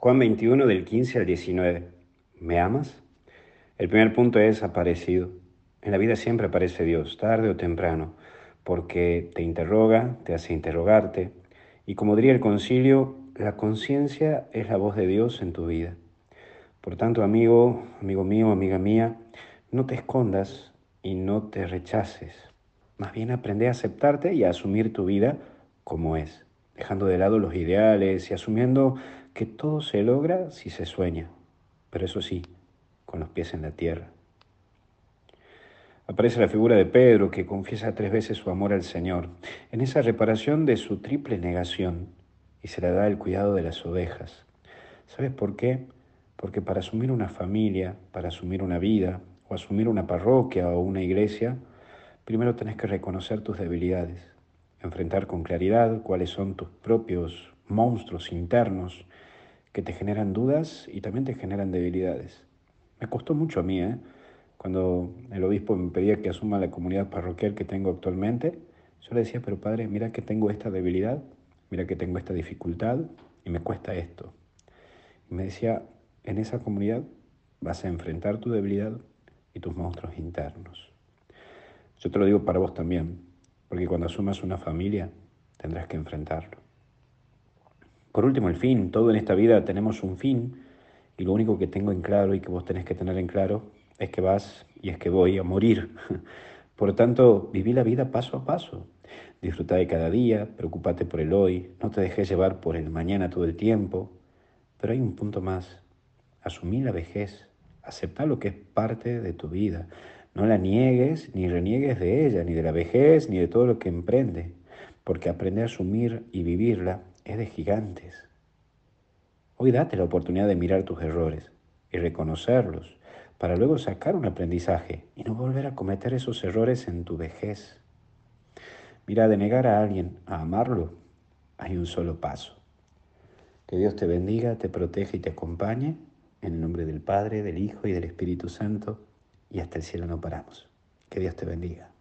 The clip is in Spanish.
Juan 21 del 15 al 19. ¿Me amas? El primer punto es aparecido. En la vida siempre aparece Dios, tarde o temprano, porque te interroga, te hace interrogarte, y como diría el concilio, la conciencia es la voz de Dios en tu vida. Por tanto, amigo mío, amiga mía, no te escondas y no te rechaces. Más bien aprende a aceptarte y a asumir tu vida como es, dejando de lado los ideales y asumiendo que todo se logra si se sueña, pero eso sí, con los pies en la tierra. Aparece la figura de Pedro que confiesa 3 veces su amor al Señor, en esa reparación de su triple negación, y se le da el cuidado de las ovejas. ¿Sabes por qué? Porque para asumir una familia, para asumir una vida, o asumir una parroquia o una iglesia, primero tenés que reconocer tus debilidades, enfrentar con claridad cuáles son tus propios monstruos internos que te generan dudas y también te generan debilidades. Me costó mucho a mí, ¿eh? Cuando el obispo me pedía que asuma la comunidad parroquial que tengo actualmente, yo le decía, pero padre, mira que tengo esta debilidad, mira que tengo esta dificultad y me cuesta esto. Y me decía, en esa comunidad vas a enfrentar tu debilidad y tus monstruos internos. Yo te lo digo para vos también, porque cuando asumas una familia tendrás que enfrentarlo. Por último, el fin. Todo en esta vida tenemos un fin y lo único que tengo en claro y que vos tenés que tener en claro es que vas y es que voy a morir. Por lo tanto, viví la vida paso a paso. Disfruta de cada día, preocúpate por el hoy, no te dejes llevar por el mañana todo el tiempo. Pero hay un punto más. Asumí la vejez, acepta lo que es parte de tu vida. No la niegues ni reniegues de ella, ni de la vejez, ni de todo lo que emprende, porque aprender a asumir y vivirla es de gigantes. Hoy date la oportunidad de mirar tus errores y reconocerlos, para luego sacar un aprendizaje y no volver a cometer esos errores en tu vejez. Mira, de negar a alguien a amarlo, hay un solo paso. Que Dios te bendiga, te proteja y te acompañe. En el nombre del Padre, del Hijo y del Espíritu Santo. Y hasta el cielo no paramos. Que Dios te bendiga.